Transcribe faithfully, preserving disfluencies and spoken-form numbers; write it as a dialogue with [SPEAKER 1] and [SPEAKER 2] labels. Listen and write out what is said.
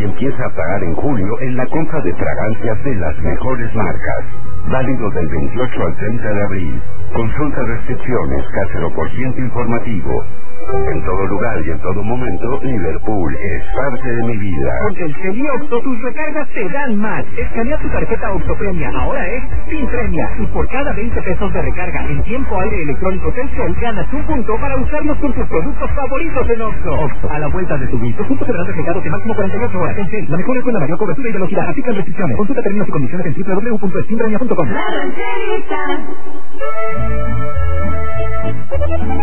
[SPEAKER 1] y empieza a pagar en julio en la compra de fragancias de las mejores marcas. Válido del veintiocho al treinta de abril. Consulta restricciones, K cero por ciento informativo. En todo lugar y en todo momento, Liverpool es parte de mi vida.
[SPEAKER 2] Con el Celi Oxxo, tus recargas te dan más. Escanea tu tarjeta Oxxo Premia, ahora es sin premia. Y por cada veinte pesos de recarga en tiempo aire electrónico Telcel, ganas un punto para usarlos con tus productos favoritos en Oxxo. Oxxo, a la vuelta de tu vida. Los puntos serán reflejados de máximo cuarenta y ocho horas. Telcel, la mejor es con la mayor cobertura y velocidad. Aplican restricciones. Consulta términos y condiciones en doble u doble u doble u punto extimpremia punto com.